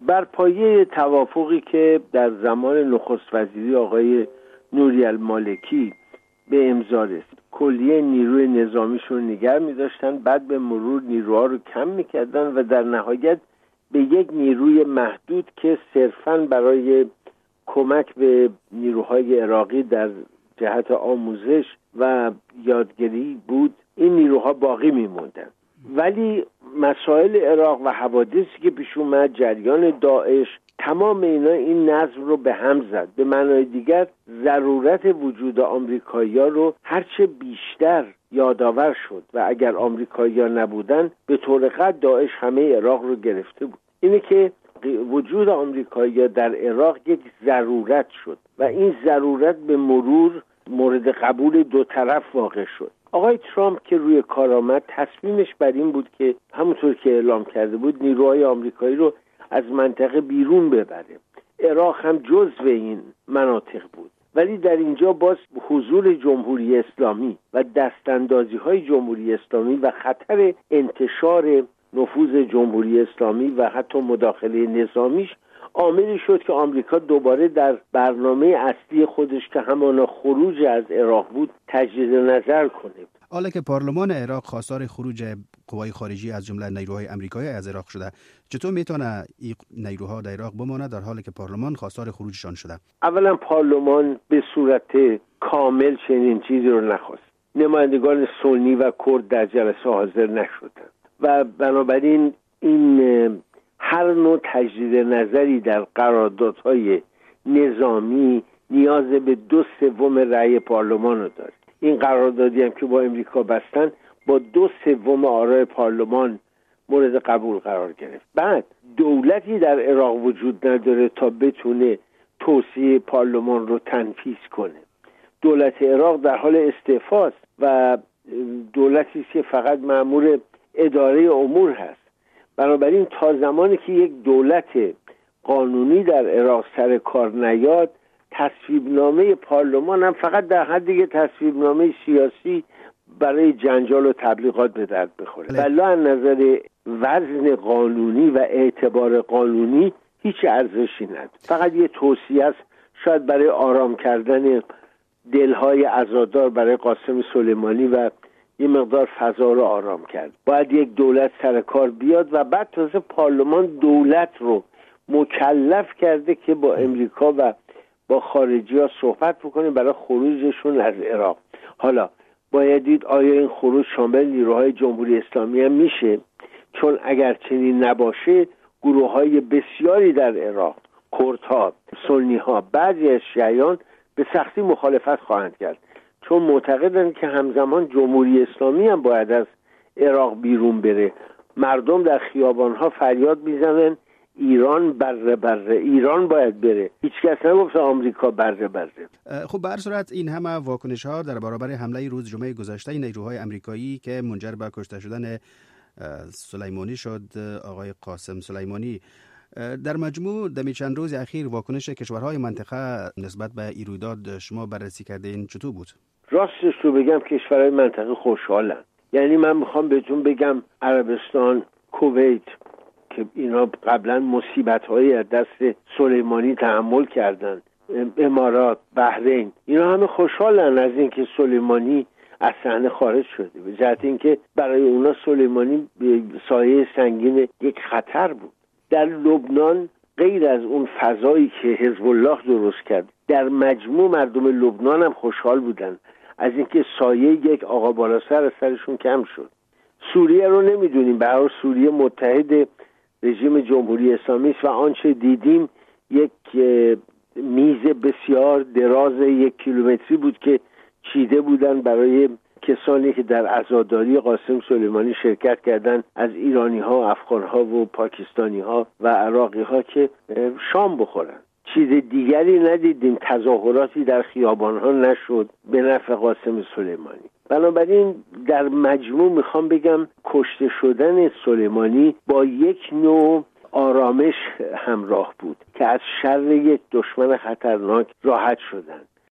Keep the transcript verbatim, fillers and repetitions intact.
بر پایه توافقی که در زمان نخست وزیری آقای نوری المالکی به امضا رسید، کلیه نیروی نظامیشون نگه می‌داشتن، بعد به مرور نیروها رو کم می‌کردن و در نهایت به یک نیروی محدود که صرفاً برای کمک به نیروهای عراقی در جهت آموزش و یادگیری بود، این نیروها باقی می‌موندن. ولی مسائل عراق و حوادثی که پیش اومد، جریان داعش، تمام اینا این نظم رو به هم زد. به معنای دیگر ضرورت وجود آمریکایی‌ها رو هرچه بیشتر یادآور شد و اگر آمریکایی‌ها نبودن به طور قطع داعش همه عراق رو گرفته بود. اینه که وجود آمریکایی‌ها در عراق یک ضرورت شد و این ضرورت به مرور مورد قبول دو طرف واقع شد. آقای ترامپ که روی کار آمد تصمیمش بر این بود که همونطور که اعلام کرده بود نیروهای آمریکایی رو از منطقه بیرون ببره. عراق هم جزو این مناطق بود، ولی در اینجا باز حضور جمهوری اسلامی و دستاندازی‌های جمهوری اسلامی و خطر انتشار نفوذ جمهوری اسلامی و حتی مداخله نظامیش عاملی شد که آمریکا دوباره در برنامه اصلی خودش که همانا خروج از عراق بود تجدید نظر کنه. حالا که پارلمان عراق خواستار خروج قوای خارجی از جمله نیروهای آمریکایی از عراق شده، چطور میتونه این نیروها در عراق بمانه در حالی که پارلمان خواستار خروجشان شده؟ اولا پارلمان به صورت کامل چنین چیزی رو نخواست. نمایندگان سنی و کرد در جلسه حاضر نشدند و بنابراین این هر نوع تجدید نظری در قراردادهای نظامی نیاز به دو سوم رأی پارلمان رو داره. این قراردادی هم که با امریکا بستن با دو سوم آرای پارلمان مورد قبول قرار گرفت. بعد دولتی در عراق وجود نداره تا بتونه توصیه پارلمان رو تنفیذ کنه. دولت عراق در حال استعفاست و دولتی است که فقط مأمور اداره امور هست. بنابراین تا زمانی که یک دولت قانونی در عراق سر کار نیاد، تصویبنامه پارلمان هم فقط در حدی که تصویبنامه سیاسی برای جنجال و تبلیغات به درد بخوره. ولی از نظر وزن قانونی و اعتبار قانونی هیچ ارزشی نداره. فقط یه توصیه است، شاید برای آرام کردن دلهای عزادار برای قاسم سلیمانی و یه مقدار فضا رو آرام کرد. باید یک دولت سر کار بیاد و بعد تازه پارلمان دولت رو مکلف کرده که با امریکا و با خارجی ها صحبت بکنه برای خروجشون از عراق. حالا باید دید آیا این خروج شامل نیروهای جمهوری اسلامی هم میشه، چون اگر چنین نباشه گروه های بسیاری در عراق، کردها، سنی ها، بعضی از شیعیان به سختی مخالفت خواهند کرد، چون معتقدند که همزمان جمهوری اسلامی هم باید از عراق بیرون بره. مردم در خیابانها فریاد میزنن ایران بره بره، ایران باید بره. هیچ کس نگفت آمریکا بره بره. خب به هر صورت این همه واکنش ها در برابر حمله روز جمعه گذشته نیروهای آمریکایی که منجر به کشته شدن سلیمانی شد، آقای قاسم سلیمانی، در مجموع در چند روز اخیر واکنش کشورهای منطقه نسبت به این رویداد شما بررسی کردین چطور بود؟ راستش رو بگم کشورهای منطقه خوشحالن. یعنی من میخوام بهتون بگم عربستان، کویت که اینا قبلا مصیبت‌هایی از دست سلیمانی تحمل کردن، امارات، بحرین، اینا همه خوشحالن از اینکه سلیمانی از صحنه خارج شده، به جهت اینکه برای اونا سلیمانی سایه سنگین یک خطر بود. در لبنان غیر از اون فضایی که حزب الله درست کرد، در مجموع مردم لبنان هم خوشحال بودن از اینکه سایه یک آقا بالا سر سرشون کم شد. سوریه رو نمیدونیم، به هر حال سوریه متحد رژیم جمهوری اسلامی است و آنچه دیدیم یک میز بسیار دراز یک کیلومتری بود که چیده بودن برای کسانی که در عزاداری قاسم سلیمانی شرکت کردند، از ایرانی ها، افغان ها و پاکستانی ها و عراقی ها که شام بخورن. چیز دیگری ندیدیم، تظاهراتی در خیابان ها نشد به نفع قاسم سلیمانی. بنابراین در مجموع میخوام بگم کشته شدن سلیمانی با یک نوع آرامش همراه بود که از شر یک دشمن خطرناک راحت شدند.